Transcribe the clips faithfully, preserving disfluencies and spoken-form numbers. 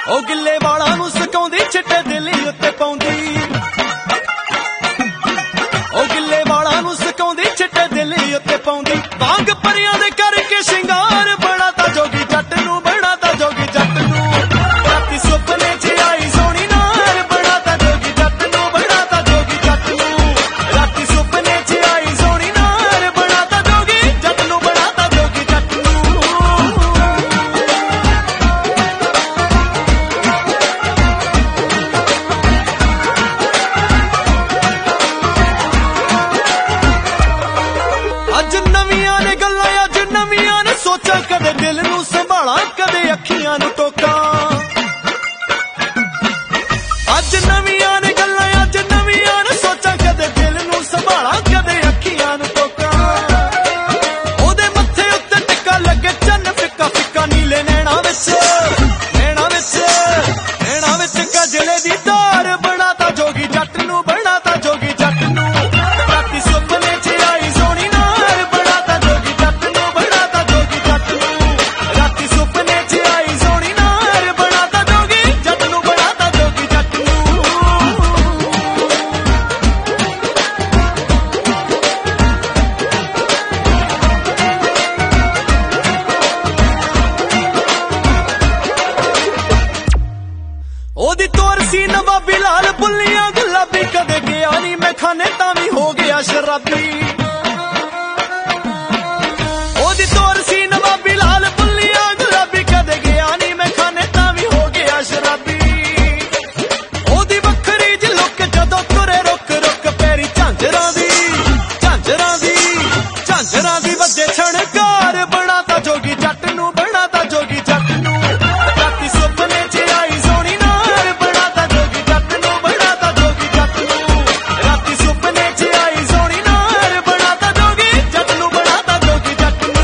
ਉਹ ਗਿੱਲੇ ਵਾਲਾਂ ਨੂੰ ਸੁਕਾਉਂਦੀ ਚਿੱਟੇ ਦਿਲ ਉੱਤੇ ਪਾਉਂਦੀ ਉਹ ਗਿੱਲੇ ਵਾਲਾਂ ਨੂੰ ਸੁਕਾਉਂਦੀ ਚਿੱਟੇ ਦਿਲ ਉੱਤੇ ਪਾਉਂਦੀ ਵਾਂਗ ਪਰੀਆਂ ਦੇ ਕਰਕੇ ਸ਼ਿੰਗਾਰ ਬਣਾ ਤਾ ਜੋਗੀ ਜੱਟ ਨੂੰ ਬਣਾ ਤਾ ਜੋਗੀ ਜੱਟ ਨੂੰ ਰਾਤੀ ਸੁਪਨੇ 'ਚ ਆਈ ਸੋਹਣੀ ਨਾਰ ਬਣਾ ਤਾ ਜੋਗੀ ਜੱਟ ਨੂੰ ਬਣਾ ਤਾ ਜੋਗੀ ਜੱਟ ਨੂੰ ਰਾਤੀ ਸੁਪਨੇ 'ਚ ਆਈ ਸੋਹਣੀ ਨਾਰ ਬਣਾ ਤਾ ਜੋਗੀ ਜੱਟ ਨੂੰ ਬਣਾ ਤਾ ਜੋਗੀ ਜੱਟ ਨੂੰ ਅੱਜ ਨਵੀਆਂ ਨੇ ਗੱਲਾਂ ਅੱਜ ਨਵੀਆਂ ਨੇ ਸੋਚਾਂ ਕਦੇ ਦਿਲ ਨੂੰ ਸੰਭਾਲਾਂ ਕਦੇ ਅੱਖੀਆਂ ਨੂੰ ਟੋਕਾਂ ਅੱਜ ਨਵੀਆਂ ਨੇ ਗੱਲਾਂ ਅੱਜ ਨਵੀਆਂ ਨੇ ਸੋਚਾਂ ਕਦੇ ਦਿਲ ਨੂੰ ਸੰਭਾਲਾਂ ਕਦੇ ਅੱਖੀਆਂ ਨੂੰ ਟੋਕਾਂ ਉਹਦੇ ਮੱਥੇ ਉੱਤੇ ਟਿੱਕਾ ਲੱਗੇ ਚੰਨ ਫਿੱਕਾ ਫਿੱਕਾ ਨੀਲੇ ਨੈਣਾ ਵਿੱਚ ਨੈਣਾ ਵਿੱਚ ਨੈਣਾ ਵਿੱਚ ਗਜਲੇ ਦੀ ਧਾਰ ਬਣਾ ਤਾ ਜੋਗੀ ਜੱਟ ਨੂੰ ਬਣਾ ਤਾ ਜੋਗੀ ਜੱਟ ਨੂੰ ਰਾਤੀ ਸੁਪਨੇ 'ਚ ਆਈ ਸੋਹਣੀ ਨਾਰ ਬਣਾ ਤਾ ਜੋਗੀ ਜੱਟ ਨੂੰ ਬਣਾ ਤਾ ਜੋਗੀ ਜੱਟ ਨੂੰ ਰਾਤੀ ਸੁਪਨੇ 'ਚ ਆਈ ਸੋਹਣੀ ਨਾਰ ਬਣਾ ਤਾ ਜੋਗੀ ਜੱਟ ਨੂੰ ਬਣਾ ਤਾ ਜੋਗੀ ਜੱਟ ਨੂੰ ਉਹਦੀ ਤੋਰ ਸੀ ਨਵਾਬੀ ਲਾਲ ਬੁੱਲੀਆਂ ਗੁਲਾਬੀ ਕਦੇ ਗਿਆ ਨਹੀਂ ਮੈਂ ਖਾਨੇ ਤਾਂ ਵੀ ਹੋ ਗਿਆ ਸ਼ਰਾਬੀ ਉਹਦੀ ਤੋਰ ਸੀ ਨਵਾਬੀ ਲਾਲ ਬੁੱਲੀਆਂ ਗੁਲਾਬੀ ਕਦੇ ਗਿਆ ਨਹੀਂ ਮੈਂ ਖਾਨੇ ਤਾਂ ਵੀ ਹੋ ਗਿਆ ਸ਼ਰਾਬੀ ਉਹਦੀ ਵੱਖਰੀ ਜਿਹੀ ਲੁੱਕ ਜਦੋਂ ਤੁਰੇ ਰੁਕ ਰੁਕ ਪੈਰੀ ਝਾਂਜਰਾਂ ਦੀ ਝਾਂਜਰਾਂ ਦੀ ਝਾਂਜਰਾਂ ਦੀ ਵੱਜੇ ਛਣਕਾਰ ਬਣਾ ਤਾ ਜੋਗੀ ਜੱਟ ਨੂੰ ਬਣਾ ਤਾ ਜੋਗੀ ਜੱਟ ਨੂੰ ਰਾਤੀ ਸੁਪਨੇ 'ਚ ਆਈ ਸੋਹਣੀ ਨਾਰ ਬਣਾ ਤਾ ਜੋਗੀ ਜੱਟ ਨੂੰ ਬਣਾ ਤਾ ਜੋਗੀ ਜੱਟ ਨੂੰ ਰਾਤੀ ਸੁਪਨੇ 'ਚ ਆਈ ਸੋਹਣੀ ਨਾਰ ਬਣਾ ਤਾ ਜੋਗੀ ਜੱਟ ਨੂੰ ਬਣਾ ਤਾ ਜੋਗੀ ਜੱਟ ਨੂੰ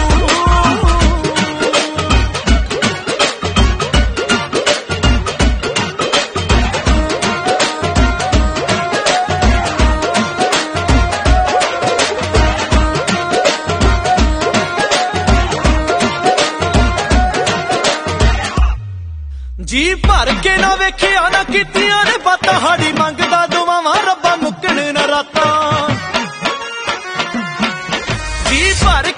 ਜੀ ਭਰ ਕੇ ਨਾ ਵੇਖਿਆ ਨਾ ਕੀਤੀਆਂ ਨੇ ਬਾਤਾਂ ਹਾੜੀ ਮੰਗਦਾ ਦੁਆਵਾਂ ਰੱਬਾ ਮੁੱਕਣ ਨਾ ਰਾਤਾਂ ਜੀ ਭਰ